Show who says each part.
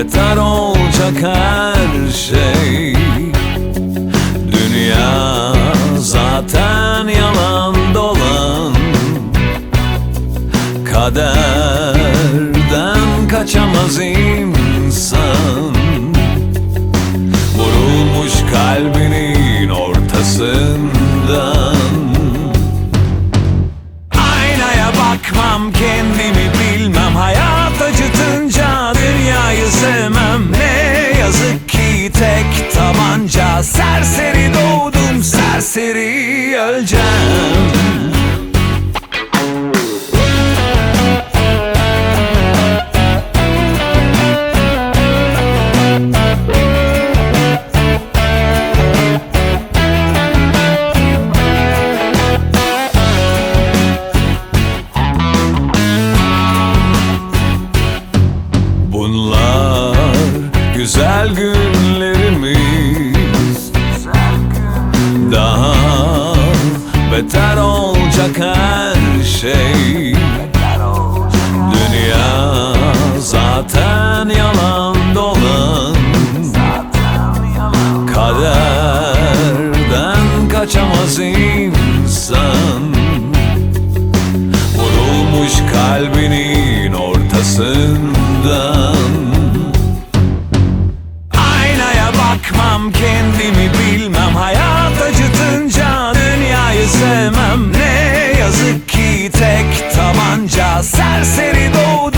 Speaker 1: beter olacak her şey. Dünya zaten yalan dolan, kaderden kaçamaz insan. Vurulmuş kalbinin ortasından. Aynaya bakmam, kendimi bilmem, hayat acıtınca dünyayı sevmem. Ne yazık ki tek tabanca, serseri doğdum, serseri öleceğim. Bunlar güzel günlerimiz, daha beter olacak her şey. Dünya zaten yalan dolan, kaderden kaçamaz insan. Vurulmuş kalbinin ortasından. Aynaya bakmam, kendimi bilmem, hayat acıtınca dünyayı sevmem. Ne yazık ki tek tabanca, serseri doğdum,